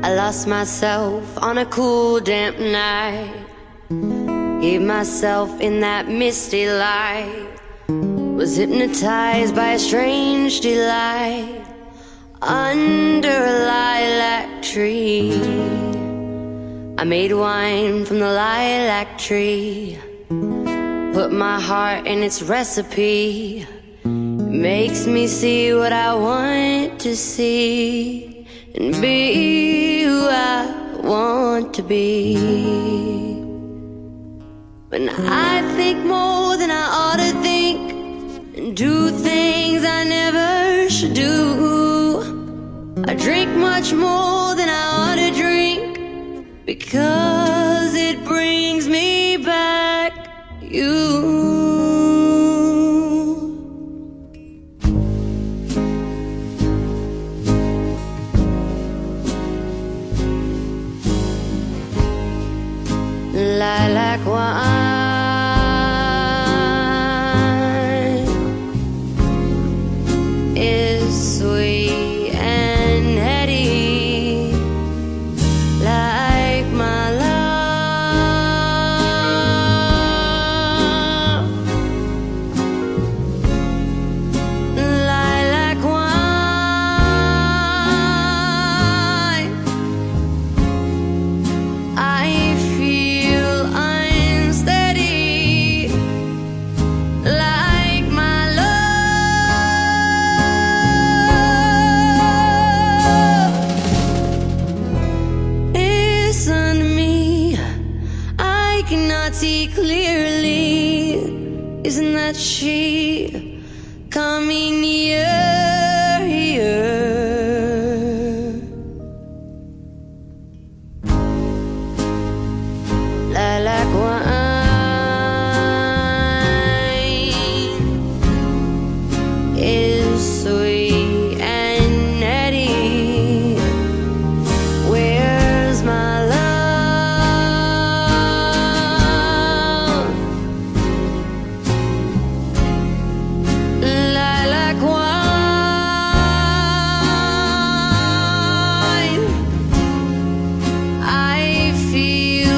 I lost myself on a cool, damp night. Gave myself in that misty light. Was hypnotized by a strange delight. Under a lilac tree, I made wine from the lilac tree. Put my heart in its recipe. It makes me see what I want to see, and be who I want to be. When I think more than I ought to think, and do things I never should do, I drink much more than I ought to drink, because it brings me back you. Lilac wine is sweet and heady, like my love. Lilac wine, I feel unsteady, like my love. Listen to me, I cannot see clearly. Isn't that she coming near here? Lilac wine is sweet and heady. Where's my love? Lilac wine, I feel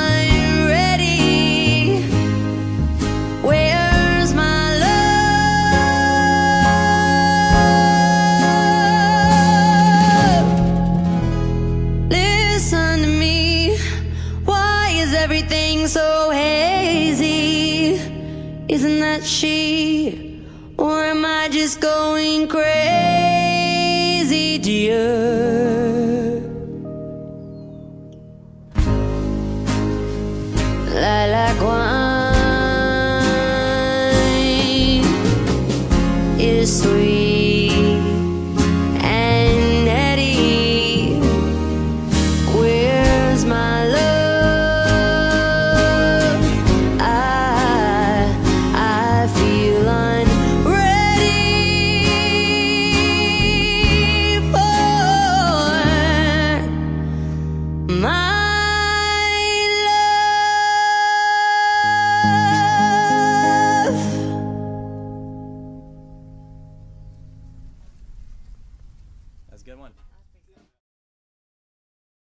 unready. Where's my love? Listen to me, why is everything so hazy? Isn't that she, or am I just going crazy, dear?